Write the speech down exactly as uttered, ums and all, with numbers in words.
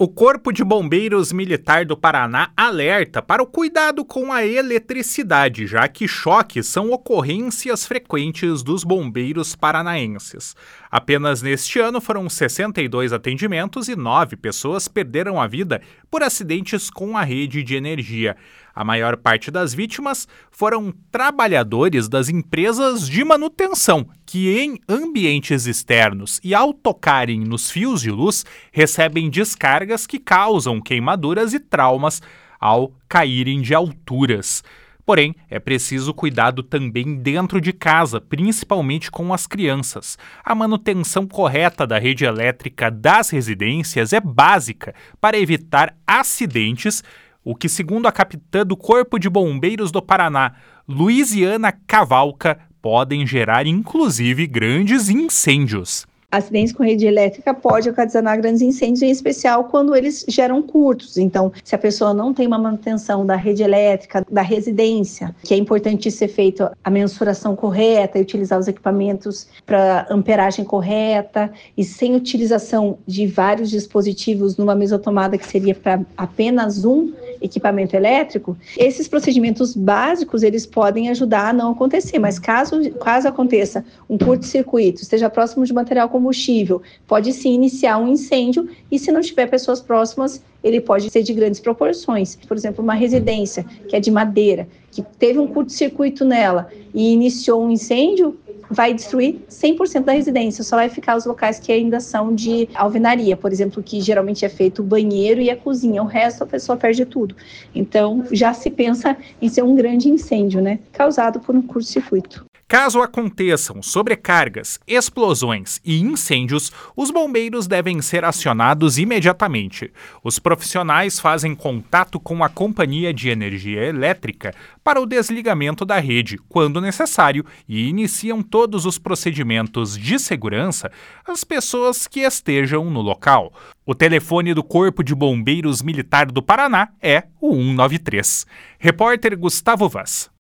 O Corpo de Bombeiros Militar do Paraná alerta para o cuidado com a eletricidade, já que choques são ocorrências frequentes dos bombeiros paranaenses. Apenas neste ano foram sessenta e dois atendimentos e nove pessoas perderam a vida por acidentes com a rede de energia. A maior parte das vítimas foram trabalhadores das empresas de manutenção, que em ambientes externos e ao tocarem nos fios de luz, recebem descargas que causam queimaduras e traumas ao caírem de alturas. Porém, é preciso cuidado também dentro de casa, principalmente com as crianças. A manutenção correta da rede elétrica das residências é básica para evitar acidentes, o que, segundo a capitã do Corpo de Bombeiros do Paraná, Luiziana Cavalca, podem gerar inclusive grandes incêndios. Acidentes com rede elétrica pode ocasionar grandes incêndios, em especial quando eles geram curtos. Então, se a pessoa não tem uma manutenção da rede elétrica, da residência, que é importante ser feita a mensuração correta e utilizar os equipamentos para amperagem correta, e sem utilização de vários dispositivos numa mesotomada que seria para apenas um equipamento elétrico, esses procedimentos básicos eles podem ajudar a não acontecer, mas caso, caso aconteça um curto-circuito, esteja próximo de material combustível, pode sim iniciar um incêndio, e se não tiver pessoas próximas, ele pode ser de grandes proporções. Por exemplo, uma residência que é de madeira, que teve um curto-circuito nela e iniciou um incêndio, vai destruir cem por cento da residência, só vai ficar os locais que ainda são de alvenaria, por exemplo, que geralmente é feito o banheiro e a cozinha, o resto a pessoa perde tudo. Então, já se pensa em ser um grande incêndio, né, causado por um curto-circuito. Caso aconteçam sobrecargas, explosões e incêndios, os bombeiros devem ser acionados imediatamente. Os profissionais fazem contato com a companhia de energia elétrica para o desligamento da rede, quando necessário, e iniciam todos os procedimentos de segurança às pessoas que estejam no local. O telefone do Corpo de Bombeiros Militar do Paraná é o cento e noventa e três. Repórter Gustavo Vaz.